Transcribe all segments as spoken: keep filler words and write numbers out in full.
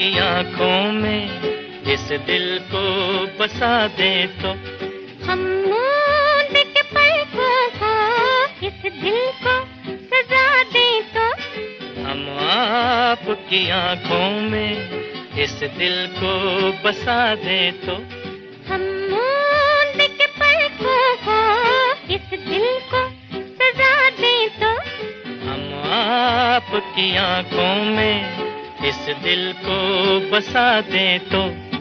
आपकी आंखों में इस दिल को बसा दे तो हम मूंद के पलकों को इस दिल को सजा दे तो हम आपकी आंखों में इस दिल को बसा दे तो हम मूंद के पलकों को इस दिल को सजा दे तो हम आपकी आंखों में इस दिल को बसा दे तो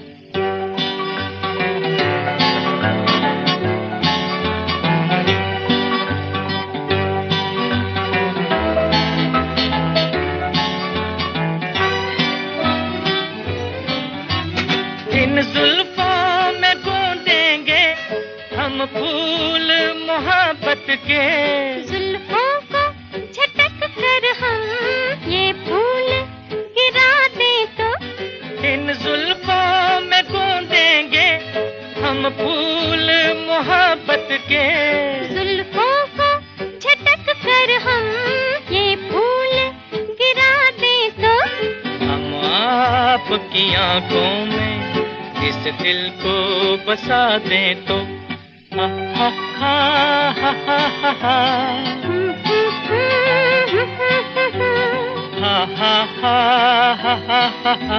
इन जुल्फों में गूंदेंगे हम फूल मोहब्बत के। जुल्फों को झटक कर हम ये फूल गिरा दे तो इन जुल्फों में गूंदेंगे हम फूल मोहब्बत के। जुल्फों को झटक कर हम ये फूल गिरा दे तो हम आपकी आंखों में इस दिल को बसा दे तो हा हा हा हा हा हा हा हा हा हा हा हा।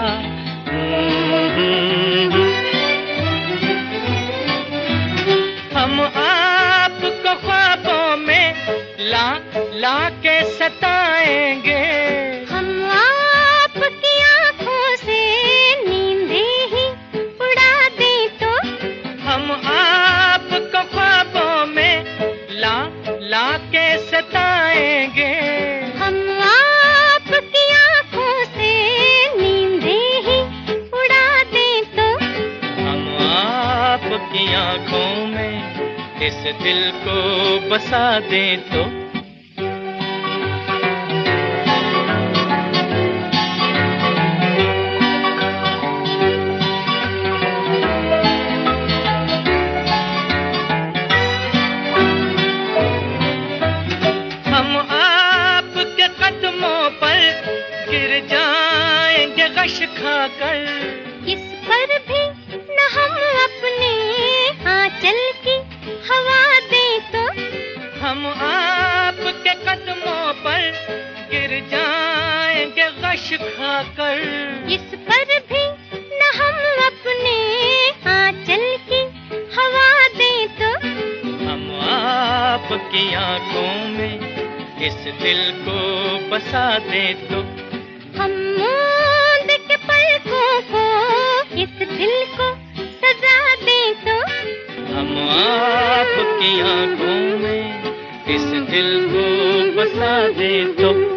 हम आपको ख्वाबों में ला ला के सताएंगे। हम आपकी आंखों से नींदें ही उड़ा दे तो हम आपको ख्वाबों में ला ला के सताएंगे। हम आपकी आंखों से नींदें ही उड़ा दे तो हम आपकी आंखों में इस दिल को बसा दे तो हम आपके कदमों पर गिर जाएंगे गश खाकर। इस पर भी न हम अपने आंचल की हवा दे तो हम आपके कदमों पर गिर जाएंगे गश खाकर। इस पर भी न हम अपने आंचल की हवा दे तो हम आपकी आंखों में इस दिल को बसा दे तो हम मूंद के पलकों को इस दिल को सजा दे तो हम आपकी आंखों में इस दिल को बसा दे तो